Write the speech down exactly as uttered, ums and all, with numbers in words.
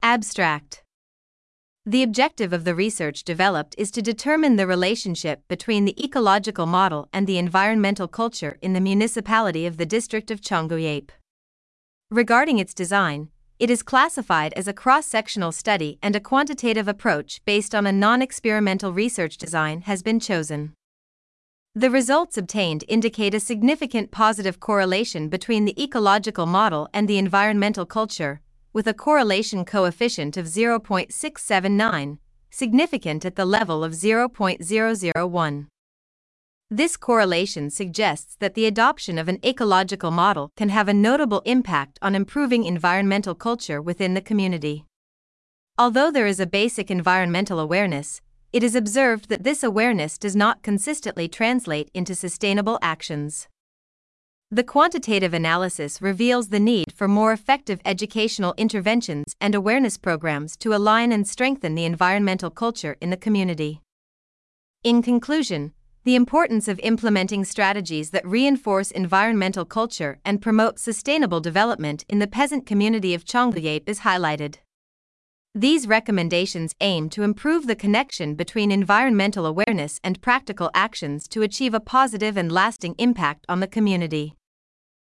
Abstract. The objective of the research developed is to determine the relationship between the ecological model and the environmental culture in the municipality of the district of Chongguyep. Regarding its design, it is classified as a cross-sectional study, and a quantitative approach based on a non-experimental research design has been chosen. The results obtained indicate a significant positive correlation between the ecological model and the environmental culture, with a correlation coefficient of zero point six seven nine, significant at the level of zero point zero zero one. This correlation suggests that the adoption of an ecological model can have a notable impact on improving environmental culture within the community. Although there is a basic environmental awareness, it is observed that this awareness does not consistently translate into sustainable actions. The quantitative analysis reveals the need for more effective educational interventions and awareness programs to align and strengthen the environmental culture in the community. In conclusion, the importance of implementing strategies that reinforce environmental culture and promote sustainable development in the peasant community of Chongguyep is highlighted. These recommendations aim to improve the connection between environmental awareness and practical actions to achieve a positive and lasting impact on the community.